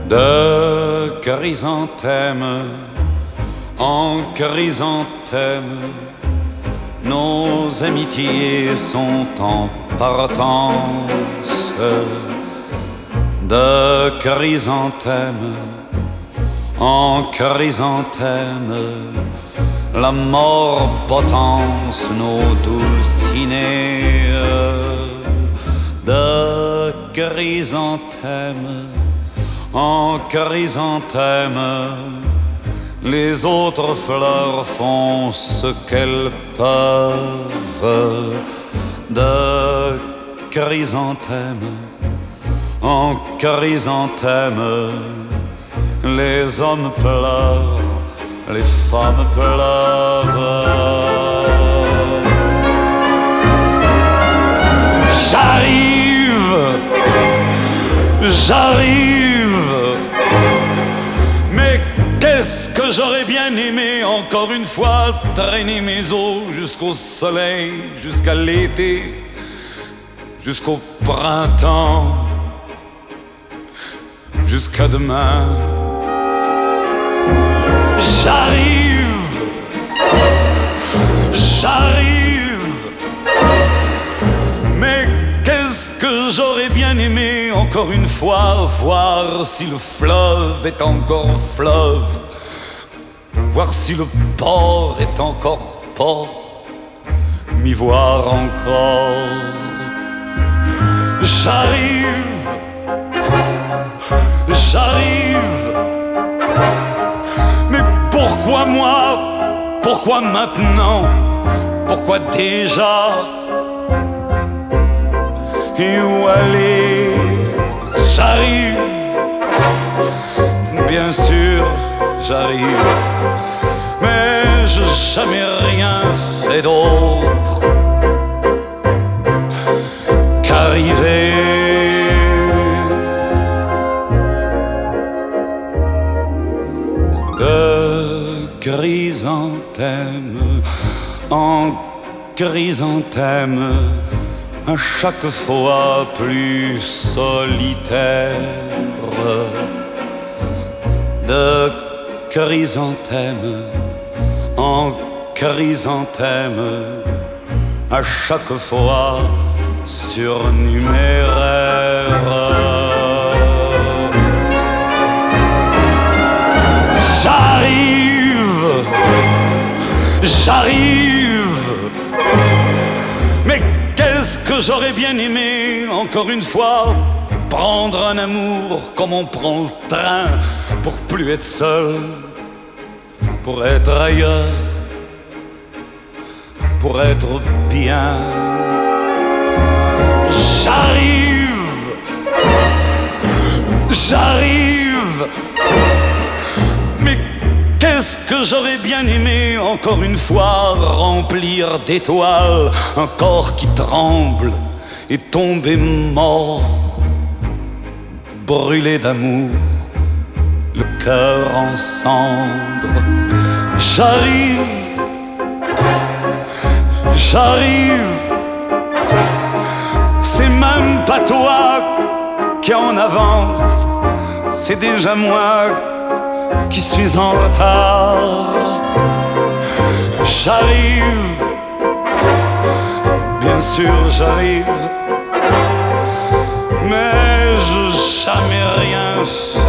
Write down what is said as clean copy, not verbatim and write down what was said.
de chrysanthème en chrysanthème, nos amitiés sont en partance. De chrysanthème en chrysanthème, la mort potence nos dulcinées. De chrysanthème en chrysanthème, les autres fleurs font ce qu'elles peuvent. De chrysanthème en chrysanthème, les hommes pleurent, les femmes pleurent. J'arrive, j'arrive, mais qu'est-ce que j'aurais bien aimé encore une fois traîner mes os jusqu'au soleil, jusqu'à l'été, jusqu'au printemps, jusqu'à demain. J'arrive, j'arrive, mais qu'est-ce que j'aurais bien aimé encore une fois voir si le fleuve est encore fleuve, voir si le port est encore port, m'y voir encore. J'arrive, j'arrive, mais pourquoi moi? Pourquoi maintenant? Pourquoi déjà? Et où aller? J'arrive, bien sûr, j'arrive, mais je n'ai jamais rien fait d'autre qu'arriver. De chrysanthème en chrysanthème, à chaque fois plus solitaire. De chrysanthème en chrysanthème, à chaque fois surnuméraire. J'arrive, j'arrive, mais qu'est-ce que j'aurais bien aimé encore une fois prendre un amour comme on prend le train, pour plus être seul, pour être ailleurs, pour être bien. J'arrive, j'arrive, mais qu'est-ce que j'aurais bien aimé encore une fois remplir d'étoiles un corps qui tremble et tomber mort, brûlé d'amour, le cœur en cendres. J'arrive, j'arrive, c'est même pas toi qui en avance, c'est déjà moi qui suis en retard. J'arrive, bien sûr j'arrive, mais je n'ai jamais rien fait